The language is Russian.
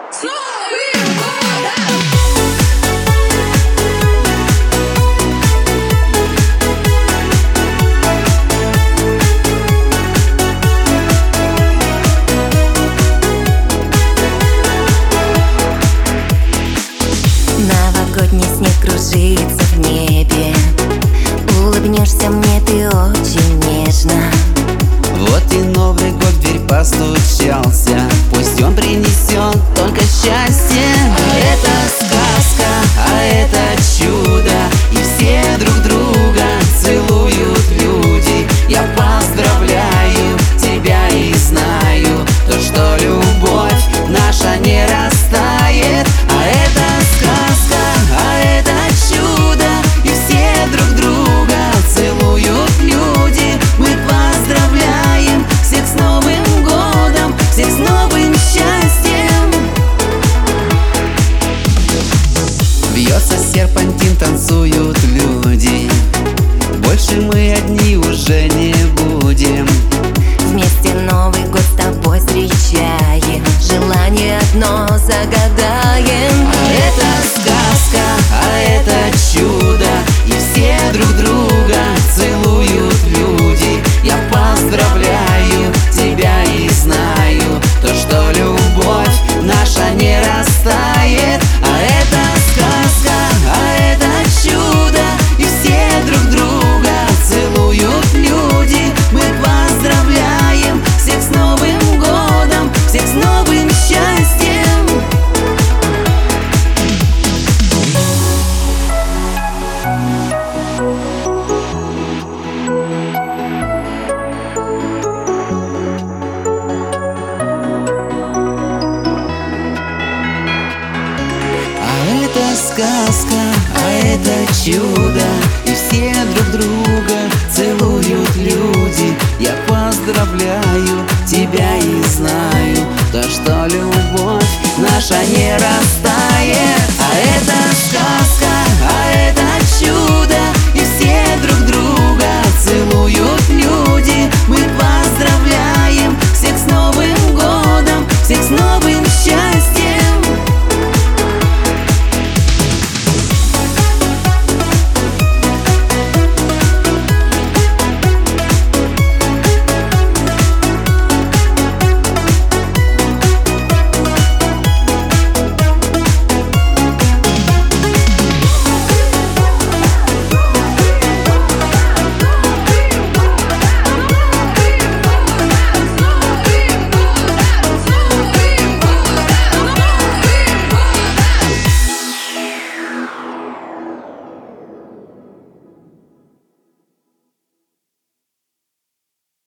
С Новым годом! Новогодний снег кружится в небе. Улыбнешься мне ты очень нежно. Вот и Новый год в дверь постучался. Пусть он принесет только счастье. Это сказка, а это чудо. И все друг друга целуют люди. Я поздравляю тебя и знаю то, что любовь наша не растает. А это сказка, а это чудо. И все друг друга целуют люди. Мы поздравляем всех с Новым годом, всех с новым счастьем. Бьется серпантин, танцуют люди. Больше мы одни уже не будем. Вместе Новый год с тобой встречаем. Желание одно загадаем. А это сказка, а это чудо. И все друг друга целуют люди. Я поздравляю тебя и знаю то, что любовь наша не растает. А это сказка, а это чудо. И все друг друга целуют люди. Мы поздравляем всех с Новым годом, всех с новым счастьем. Это сказка, а это чудо. И все друг друга целуют люди. Я поздравляю тебя и знаю то, что любовь наша не растает.